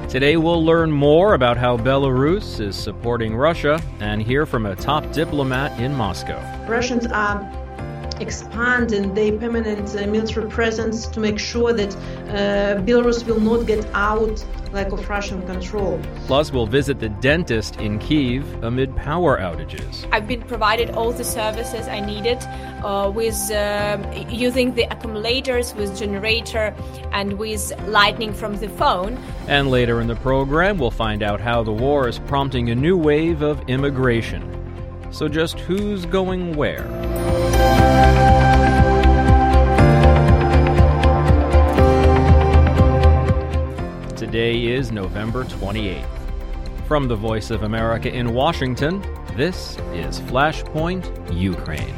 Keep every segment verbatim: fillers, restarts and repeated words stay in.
Today we'll learn more about how Belarus is supporting Russia and hear from a top diplomat in Moscow. Russians are expanding their permanent uh, military presence to make sure that uh, Belarus will not get out like of Russian control. Plus, we'll visit the dentist in Kyiv amid power outages. I've been provided all the services I needed uh, with uh, using the accumulators, with generator, and with lightning from the phone. And later in the program, we'll find out how the war is prompting a new wave of immigration. So just who's going where? Today is November twenty-eighth. From the Voice of America in Washington, this is Flashpoint Ukraine.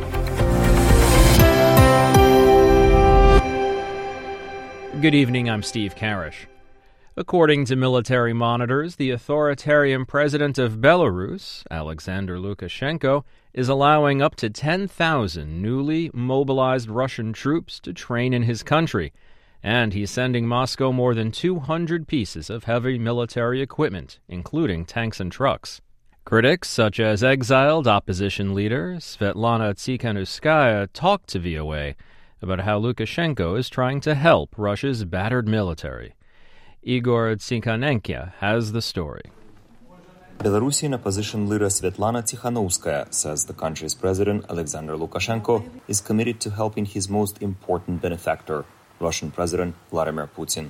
Good evening, I'm Steve Karish. According to military monitors, the authoritarian president of Belarus, Alexander Lukashenko, is allowing up to ten thousand newly mobilized Russian troops to train in his country. And he's sending Moscow more than two hundred pieces of heavy military equipment, including tanks and trucks. Critics, such as exiled opposition leader Svetlana Tsikhanouskaya, talked to V O A about how Lukashenko is trying to help Russia's battered military. Igor Tsikhanenko has the story. Belarusian opposition leader Svetlana Tsikhanouskaya says the country's president, Alexander Lukashenko, is committed to helping his most important benefactor, Russian President Vladimir Putin.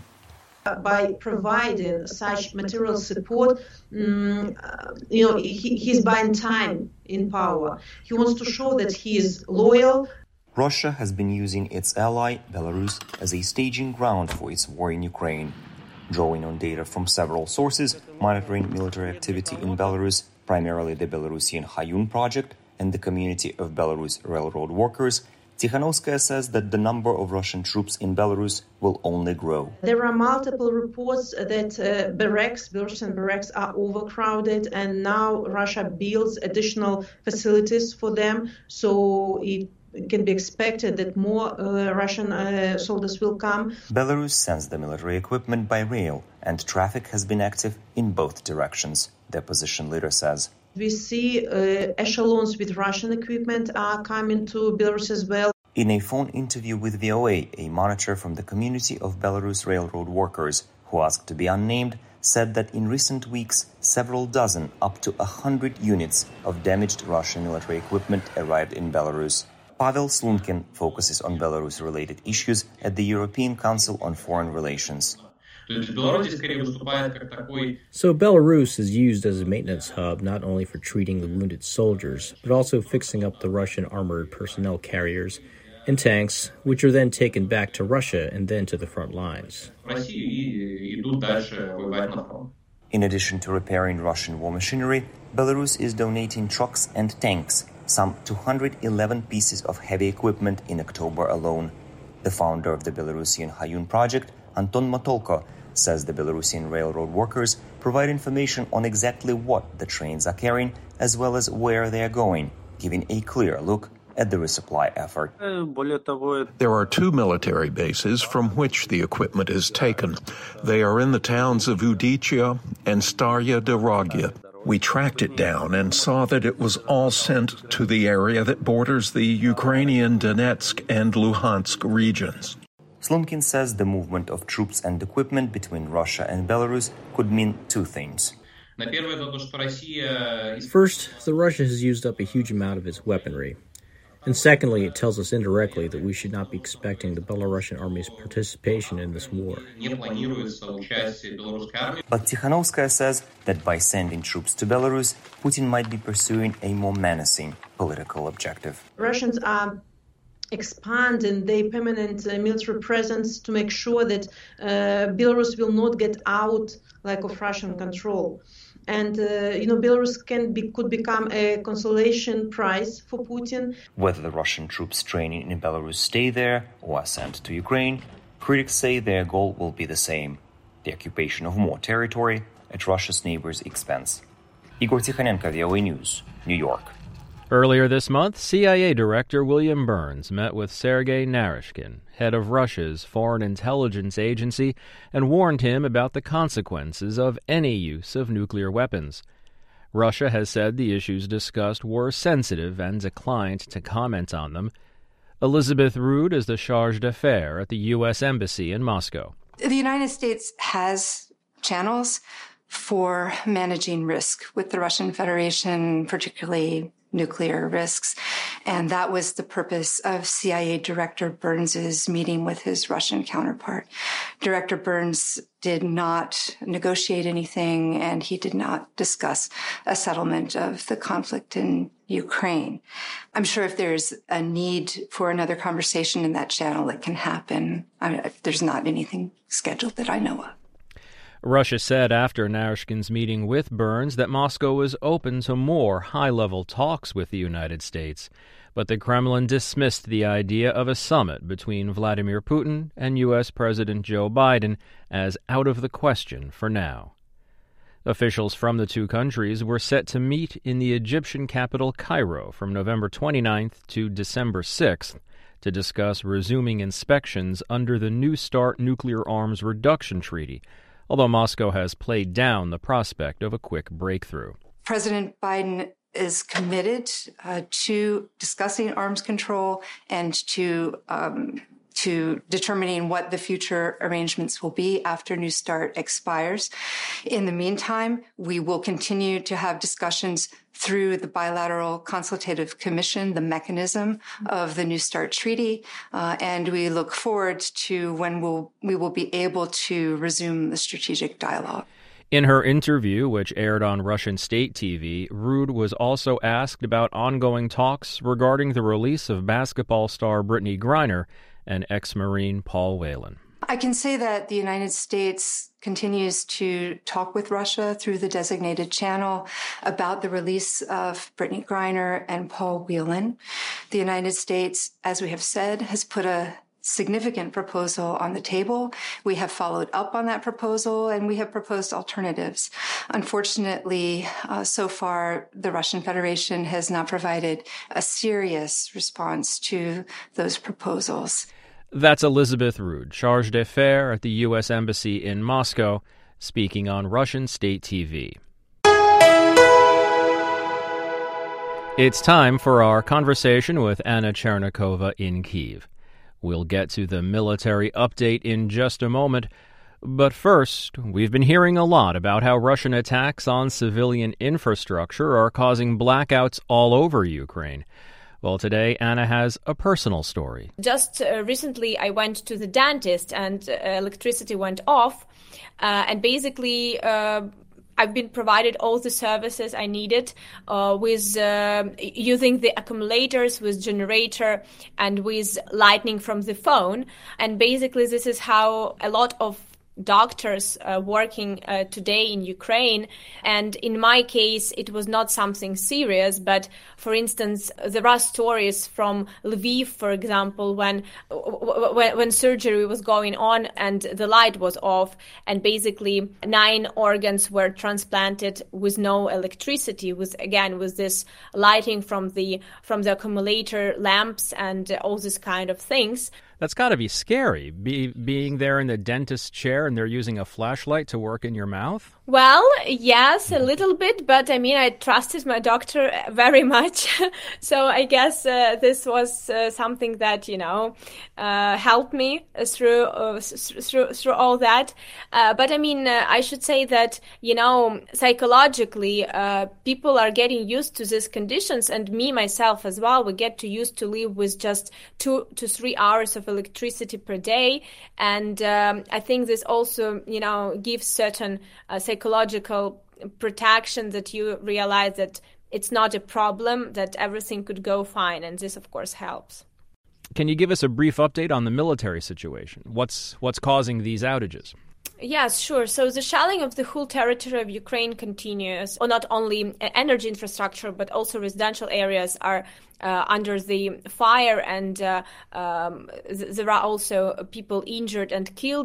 By providing such material support, um, uh, you know, he, he's buying time in power. He wants to show that he is loyal. Russia has been using its ally, Belarus, as a staging ground for its war in Ukraine. Drawing on data from several sources, monitoring military activity in Belarus, primarily the Belarusian Hayun project and the community of Belarus railroad workers, Tsikhanouskaya says that the number of Russian troops in Belarus will only grow. There are multiple reports that uh, barracks, Belarusian barracks, are overcrowded, and now Russia builds additional facilities for them, so it can be expected that more uh, Russian uh, soldiers will come. Belarus sends the military equipment by rail, and traffic has been active in both directions, the opposition leader says. We see uh, echelons with Russian equipment are coming to Belarus as well. In a phone interview with V O A, a monitor from the community of Belarus railroad workers, who asked to be unnamed, said that in recent weeks, several dozen, up to a hundred units of damaged Russian military equipment arrived in Belarus. Pavel Slunkin focuses on Belarus-related issues at the European Council on Foreign Relations. So Belarus is used as a maintenance hub not only for treating the wounded soldiers, but also fixing up the Russian armored personnel carriers and tanks, which are then taken back to Russia and then to the front lines. In addition to repairing Russian war machinery, Belarus is donating trucks and tanks, some two hundred eleven pieces of heavy equipment in October alone. The founder of the Belarusian Hayun project, Anton Motolko, says the Belarusian railroad workers provide information on exactly what the trains are carrying, as well as where they are going, giving a clear look at the resupply effort. There are two military bases from which the equipment is taken. They are in the towns of Udichia and Starya Dorogya. We tracked it down and saw that it was all sent to the area that borders the Ukrainian Donetsk and Luhansk regions. Slunkin says the movement of troops and equipment between Russia and Belarus could mean two things. First, the Russia has used up a huge amount of its weaponry. And secondly, it tells us indirectly that we should not be expecting the Belarusian army's participation in this war. But Tsikhanouskaya says that by sending troops to Belarus, Putin might be pursuing a more menacing political objective. Russians are expanding their permanent uh, military presence to make sure that uh, Belarus will not get out like of Russian control. And, uh, you know, Belarus can be, could become a consolation prize for Putin. Whether the Russian troops training in Belarus stay there or are sent to Ukraine, critics say their goal will be the same: the occupation of more territory at Russia's neighbors' expense. Igor Tikhanenko, V O A News, New York. Earlier this month, C I A Director William Burns met with Sergei Naryshkin, head of Russia's Foreign Intelligence Agency, and warned him about the consequences of any use of nuclear weapons. Russia has said the issues discussed were sensitive and declined to comment on them. Elizabeth Rood is the charge d'affaires at the U S Embassy in Moscow. The United States has channels for managing risk with the Russian Federation, particularly nuclear risks. And that was the purpose of C I A Director Burns's meeting with his Russian counterpart. Director Burns did not negotiate anything, and he did not discuss a settlement of the conflict in Ukraine. I'm sure if there's a need for another conversation in that channel, it can happen. I mean, there's not anything scheduled that I know of. Russia said after Naryshkin's meeting with Burns that Moscow was open to more high-level talks with the United States, but the Kremlin dismissed the idea of a summit between Vladimir Putin and U S President Joe Biden as out of the question for now. Officials from the two countries were set to meet in the Egyptian capital Cairo from November twenty-ninth to December sixth to discuss resuming inspections under the New START nuclear arms reduction treaty, although Moscow has played down the prospect of a quick breakthrough. President Biden is committed uh, to discussing arms control and to um, to determining what the future arrangements will be after New START expires. In the meantime, we will continue to have discussions through the bilateral consultative commission, the mechanism of the New START treaty, uh, and we look forward to when we'll, we will be able to resume the strategic dialogue. In her interview, which aired on Russian state T V, Rood was also asked about ongoing talks regarding the release of basketball star Brittany Griner and ex-Marine Paul Whelan. I can say that the United States continues to talk with Russia through the designated channel about the release of Brittany Griner and Paul Whelan. The United States, as we have said, has put a significant proposal on the table. We have followed up on that proposal, and we have proposed alternatives. Unfortunately, uh, so far, the Russian Federation has not provided a serious response to those proposals. That's Elizabeth Rood, charge d'affaires at the U S Embassy in Moscow, speaking on Russian state T V. It's time for our conversation with Anna Chernikova in Kyiv. We'll get to the military update in just a moment, but first, we've been hearing a lot about how Russian attacks on civilian infrastructure are causing blackouts all over Ukraine. Well, today, Anna has a personal story. Just uh, recently, I went to the dentist and uh, electricity went off, uh, and basically uh, I've been provided all the services I needed uh, with uh, using the accumulators, with generator, and with lightning from the phone. And basically, this is how a lot of doctors uh, working uh, today in Ukraine. And in my case, it was not something serious, but for instance, there are stories from Lviv, for example, when, when when surgery was going on and the light was off, and basically nine organs were transplanted with no electricity, with again with this lighting from the from the accumulator lamps and all these kind of things. That's got to be scary, be, being there in the dentist's chair and they're using a flashlight to work in your mouth? Well, yes, a little bit, but I mean, I trusted my doctor very much. So I guess uh, this was uh, something that, you know, uh, helped me through, uh, through, through all that. Uh, but I mean, uh, I should say that, you know, psychologically, uh, people are getting used to these conditions, and me, myself as well, we get to used to live with just two to three hours of electricity per day. And um, I think this also, you know, gives certain uh, psychological protection, that you realize that it's not a problem, that everything could go fine. And this, of course, helps. Can you give us a brief update on the military situation? What's what's causing these outages? Yes, sure. So the shelling of the whole territory of Ukraine continues. Or not only energy infrastructure, but also residential areas are uh, under the fire, and uh, um, th- there are also people injured and killed by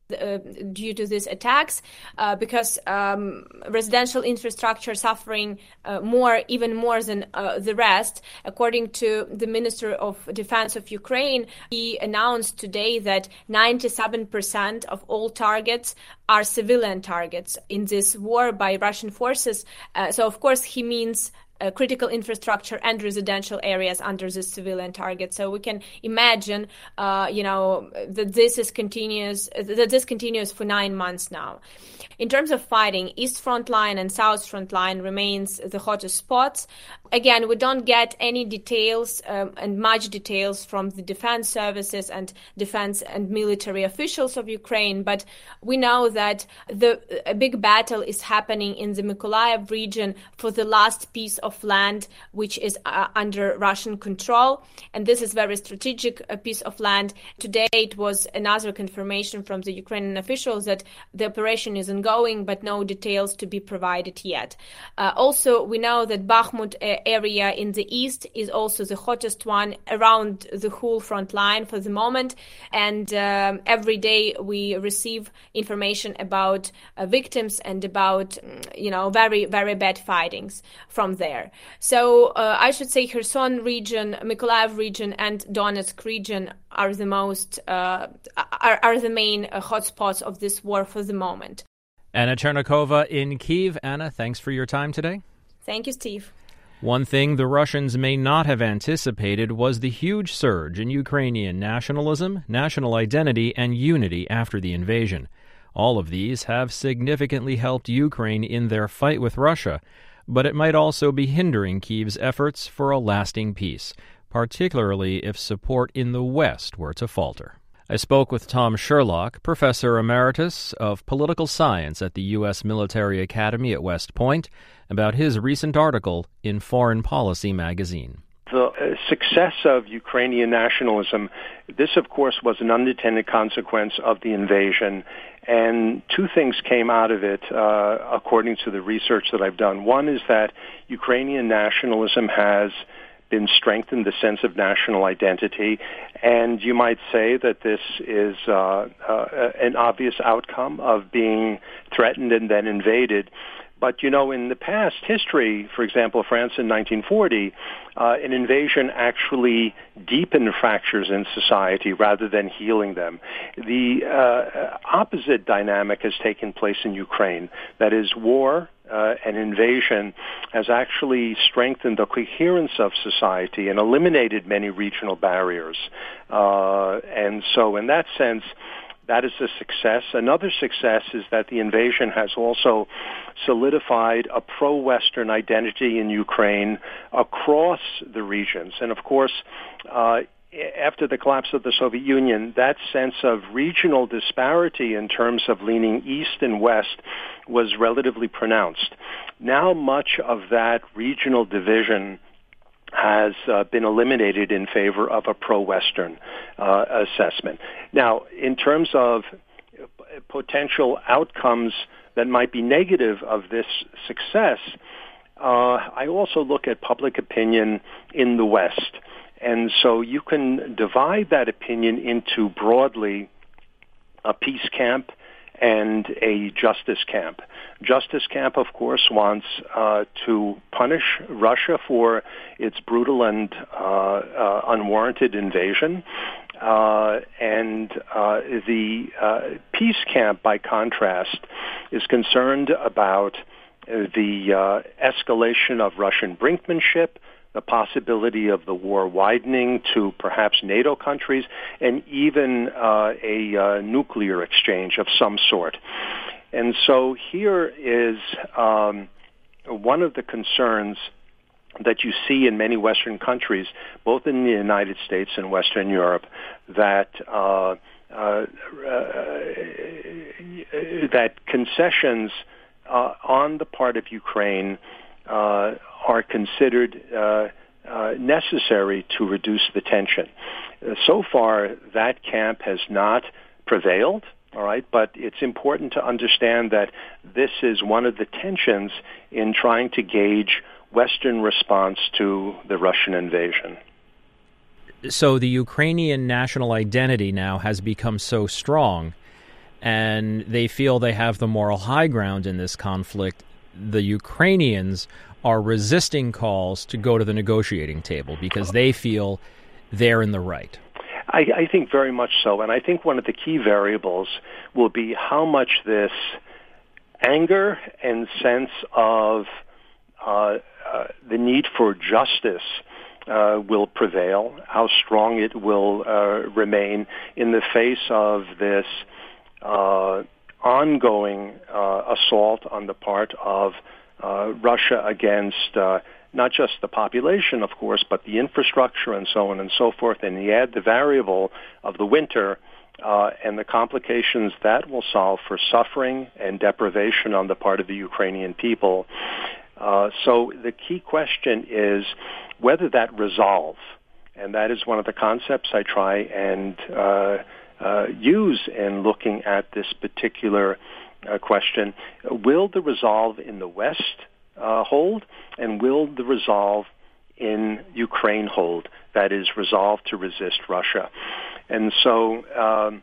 Uh, due to these attacks, uh, because um, residential infrastructure suffering uh, more, even more than uh, the rest. According to the Minister of Defense of Ukraine, he announced today that ninety-seven percent of all targets are civilian targets in this war by Russian forces. Uh, so, of course, he means Uh, critical infrastructure and residential areas under the civilian target. So we can imagine, uh, you know, that this is continuous, that this continues for nine months now. In terms of fighting, East Front Line and South Front Line remains the hottest spots. Again, we don't get any details um, and much details from the defense services and defense and military officials of Ukraine, but we know that the a big battle is happening in the Mykolaiv region for the last piece of land which is uh, under Russian control, and this is very strategic a piece of land. Today it was another confirmation from the Ukrainian officials that the operation is ongoing, but no details to be provided yet. Uh, also, we know that Bakhmut uh, area in the east is also the hottest one around the whole front line for the moment, and um, every day we receive information about uh, victims and about, you know, very, very bad fightings from there. So uh, I should say Kherson region, Mykolaiv region, and Donetsk region are the most uh, are, are the main uh, hotspots of this war for the moment. Anna Chernikova in Kyiv. Anna, thanks for your time today. Thank you, Steve. One thing the Russians may not have anticipated was the huge surge in Ukrainian nationalism, national identity, and unity after the invasion. All of these have significantly helped Ukraine in their fight with Russia, but it might also be hindering Kyiv's efforts for a lasting peace, particularly if support in the West were to falter. I spoke with Tom Sherlock, Professor Emeritus of Political Science at the U S Military Academy at West Point, about his recent article in Foreign Policy magazine. The uh, success of Ukrainian nationalism, this, of course, was an unintended consequence of the invasion. And two things came out of it, uh, according to the research that I've done. One is that Ukrainian nationalism has been strengthened, the sense of national identity, and you might say that this is uh, uh, an obvious outcome of being threatened and then invaded. But, you know, in the past history, for example, France in nineteen forty, uh, an invasion actually deepened fractures in society rather than healing them. The uh, opposite dynamic has taken place in Ukraine. That is, war uh, and invasion has actually strengthened the coherence of society and eliminated many regional barriers. Uh, and so in that sense, that is a success. Another success is that the invasion has also solidified a pro-Western identity in Ukraine across the regions. And of course, uh, after the collapse of the Soviet Union, that sense of regional disparity in terms of leaning east and west was relatively pronounced. Now much of that regional division has uh, been eliminated in favor of a pro-Western uh, assessment. Now, in terms of potential outcomes that might be negative of this success, uh, I also look at public opinion in the West. And so you can divide that opinion into broadly a peace camp and a justice camp. Justice camp, of course, wants uh, to punish Russia for its brutal and uh, uh, unwarranted invasion. Uh, and uh, the uh, peace camp, by contrast, is concerned about the uh, escalation of Russian brinkmanship, the possibility of the war widening to perhaps NATO countries, and even uh, a uh, nuclear exchange of some sort. And so here is um, one of the concerns that you see in many Western countries, both in the United States and Western Europe, that uh, uh, uh, that concessions uh, on the part of Ukraine uh, are considered uh, uh, necessary to reduce the tension. Uh, so far, that camp has not prevailed, all right, but it's important to understand that this is one of the tensions in trying to gauge Western response to the Russian invasion. So the Ukrainian national identity now has become so strong, and they feel they have the moral high ground in this conflict, the Ukrainians are resisting calls to go to the negotiating table because they feel they're in the right. I, I think very much so, and I think one of the key variables will be how much this anger and sense of uh, uh, the need for justice uh, will prevail, how strong it will uh, remain in the face of this uh, ongoing uh, assault on the part of uh, Russia against uh, not just the population, of course, but the infrastructure and so on and so forth. And you add the variable of the winter uh, and the complications that will solve for suffering and deprivation on the part of the Ukrainian people. Uh, so the key question is whether that resolve, and that is one of the concepts I try and uh, uh, use in looking at this particular uh, question, will the resolve in the West Uh, hold, and will the resolve in Ukraine hold, that is, resolve to resist Russia? And so, um,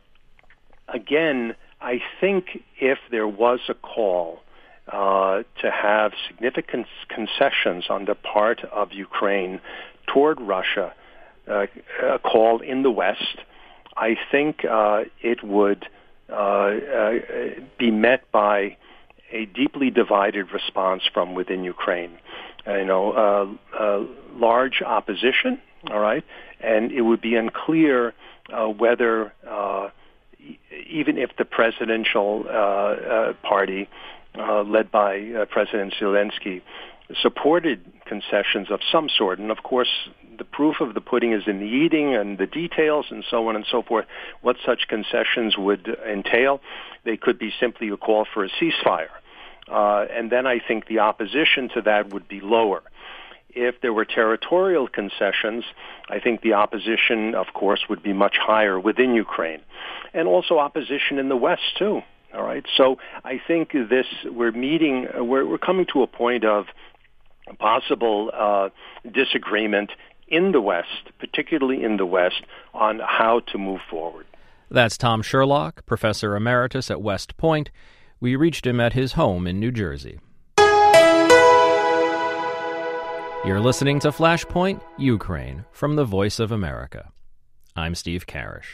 again, I think if there was a call uh, to have significant concessions on the part of Ukraine toward Russia, uh, a call in the West, I think uh, it would uh, uh, be met by a deeply divided response from within Ukraine. Uh, you know, uh, uh, large opposition, all right, and it would be unclear uh, whether, uh, e- even if the presidential uh, uh, party, uh, led by uh, President Zelensky, supported concessions of some sort, and of course, the proof of the pudding is in the eating and the details and so on and so forth, what such concessions would entail. They could be simply a call for a ceasefire. Uh, and then I think the opposition to that would be lower. If there were territorial concessions, I think the opposition, of course, would be much higher within Ukraine. And also opposition in the West, too. All right. So I think this, we're meeting, we're, we're coming to a point of possible uh, disagreement in the West, particularly in the West, on how to move forward. That's Tom Sherlock, Professor Emeritus at West Point. We reached him at his home in New Jersey. You're listening to Flashpoint, Ukraine, from the Voice of America. I'm Steve Karish.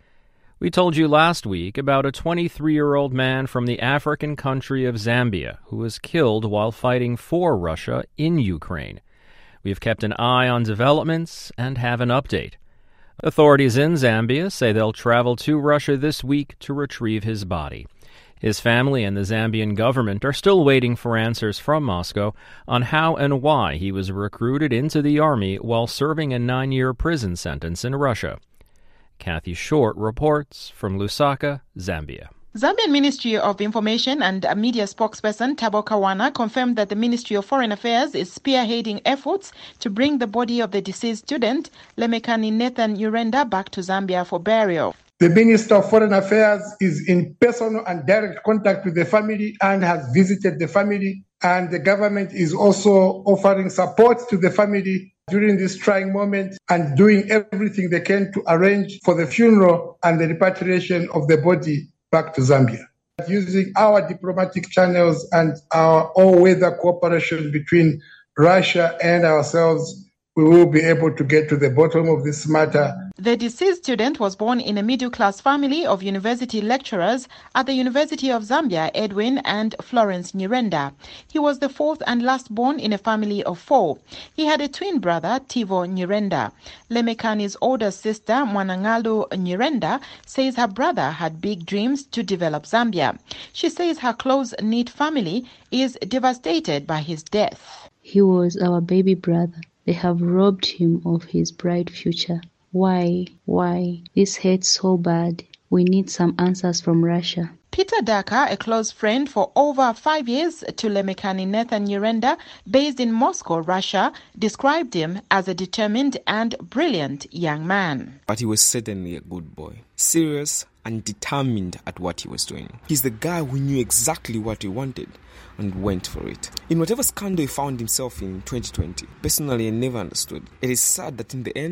We told you last week about a twenty-three-year-old man from the African country of Zambia who was killed while fighting for Russia in Ukraine. We've kept an eye on developments and have an update. Authorities in Zambia say they'll travel to Russia this week to retrieve his body. His family and the Zambian government are still waiting for answers from Moscow on how and why he was recruited into the army while serving a nine-year prison sentence in Russia. Kathy Short reports from Lusaka, Zambia. Zambian Ministry of Information and media spokesperson Thabo Kawana confirmed that the Ministry of Foreign Affairs is spearheading efforts to bring the body of the deceased student, Lemekani Nathan Nyirenda, back to Zambia for burial. The Minister of Foreign Affairs is in personal and direct contact with the family and has visited the family, and the government is also offering support to the family during this trying moment and doing everything they can to arrange for the funeral and the repatriation of the body back to Zambia. Using our diplomatic channels and our all-weather cooperation between Russia and ourselves, we will be able to get to the bottom of this matter. The deceased student was born in a middle-class family of university lecturers at the University of Zambia, Edwin and Florence Nyirenda. He was the fourth and last born in a family of four. He had a twin brother, Tivo Nyirenda. Lemekani's older sister, Mwanangalu Nyirenda, says her brother had big dreams to develop Zambia. She says her close-knit family is devastated by his death. He was our baby brother. They have robbed him of his bright future. Why? Why? This hurts so bad. We need some answers from Russia. Peter Daka, a close friend for over five years to Lemekani Nathan Nyirenda, based in Moscow, Russia, described him as a determined and brilliant young man. But he was certainly a good boy, serious and determined at what he was doing. He's the guy who knew exactly what he wanted and went for it. In whatever scandal he found himself in twenty twenty, personally I never understood. It is sad that in the end,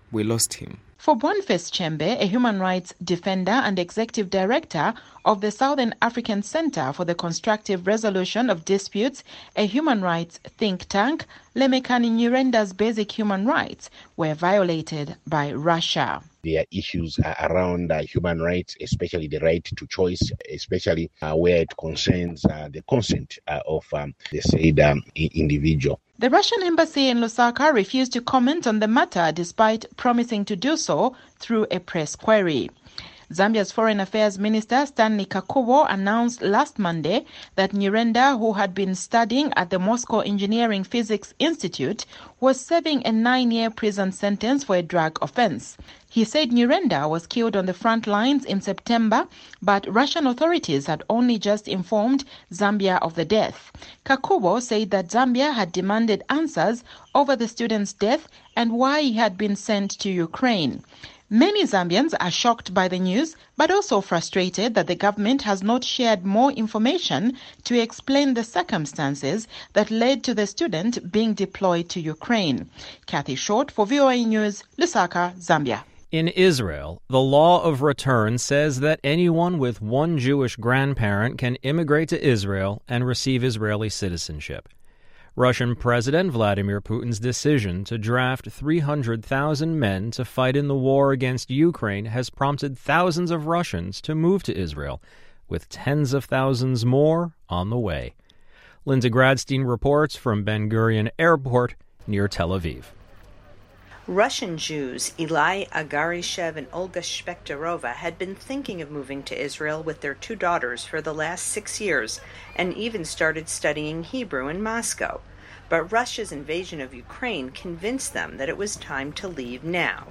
We lost him. For Boniface Chembe, a human rights defender and executive director of the Southern African Center for the Constructive Resolution of Disputes, a human rights think tank, Lemekani Nyirenda's basic human rights were violated by Russia. There are issues uh, around uh, human rights, especially the right to choice, especially uh, where it concerns uh, the consent uh, of um, the said um, individual. The Russian embassy in Lusaka refused to comment on the matter despite promising to do so through a press query. Zambia's Foreign Affairs Minister Stanley Kakubo announced last Monday that Nyirenda, who had been studying at the Moscow Engineering Physics Institute, was serving a nine-year prison sentence for a drug offense. He said Nyirenda was killed on the front lines in September, but Russian authorities had only just informed Zambia of the death. Kakubo said that Zambia had demanded answers over the student's death and why he had been sent to Ukraine. Many Zambians are shocked by the news, but also frustrated that the government has not shared more information to explain the circumstances that led to the student being deployed to Ukraine. Kathy Short for V O A News, Lusaka, Zambia. In Israel, the law of return says that anyone with one Jewish grandparent can immigrate to Israel and receive Israeli citizenship. Russian President Vladimir Putin's decision to draft three hundred thousand men to fight in the war against Ukraine has prompted thousands of Russians to move to Israel, with tens of thousands more on the way. Linda Gradstein reports from Ben Gurion Airport near Tel Aviv. Russian Jews Eli Agarishev and Olga Shpekterova had been thinking of moving to Israel with their two daughters for the last six years and even started studying Hebrew in Moscow. But Russia's invasion of Ukraine convinced them that it was time to leave now.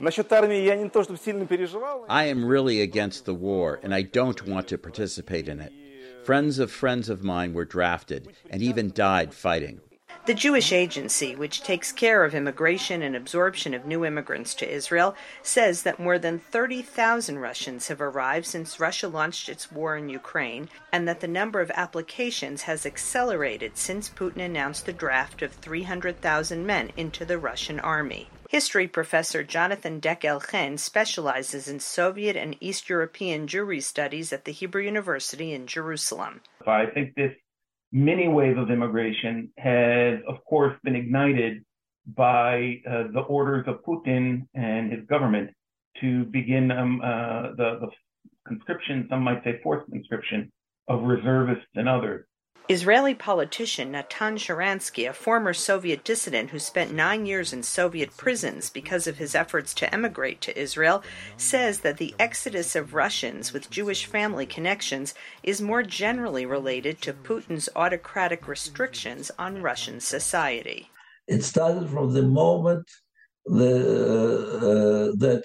I am really against the war, and I don't want to participate in it. Friends of friends of mine were drafted and even died fighting. The Jewish Agency, which takes care of immigration and absorption of new immigrants to Israel, says that more than thirty thousand Russians have arrived since Russia launched its war in Ukraine, and that the number of applications has accelerated since Putin announced the draft of three hundred thousand men into the Russian army. History professor Jonathan Deck-Elchen specializes in Soviet and East European Jewry studies at the Hebrew University in Jerusalem. I think this mini wave of immigration has, of course, been ignited by uh, the orders of Putin and his government to begin um, uh, the, the conscription, some might say forced conscription, of reservists and others. Israeli politician Natan Sharansky, a former Soviet dissident who spent nine years in Soviet prisons because of his efforts to emigrate to Israel, says that the exodus of Russians with Jewish family connections is more generally related to Putin's autocratic restrictions on Russian society. It started from the moment the, uh, that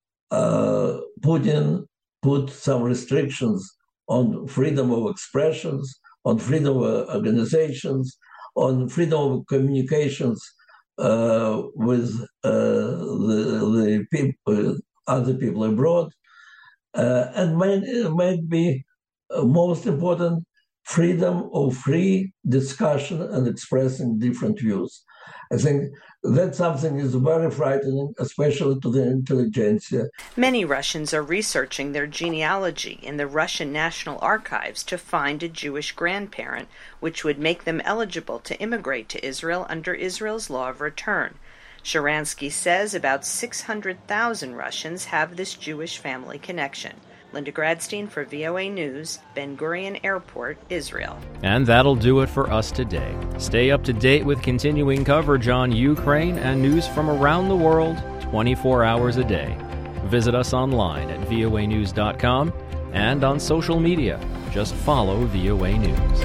uh, Putin put some restrictions on freedom of expressions, on freedom of organizations, on freedom of communications uh, with uh, the, the people, other people abroad, uh, and might, might be uh, most important, freedom of free discussion and expressing different views. I think that something is very frightening, especially to the intelligentsia. Many Russians are researching their genealogy in the Russian National Archives to find a Jewish grandparent, which would make them eligible to immigrate to Israel under Israel's law of return. Sharansky says about six hundred thousand Russians have this Jewish family connection. Linda Gradstein for V O A News, Ben Gurion Airport, Israel. And that'll do it for us today. Stay up to date with continuing coverage on Ukraine and news from around the world twenty-four hours a day. Visit us online at V O A news dot com and on social media. Just follow V O A News.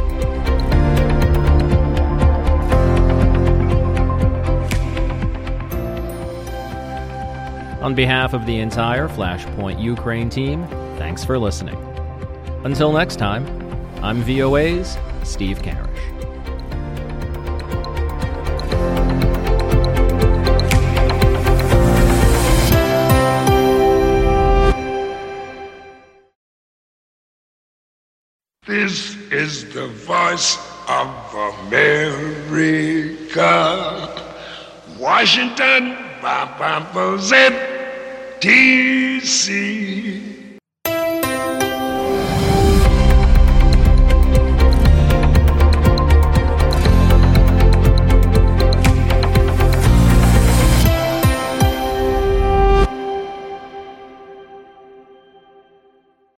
On behalf of the entire Flashpoint Ukraine team, thanks for listening. Until next time, I'm V O A's Steve Karish. This is the voice of America. Washington, Z T C.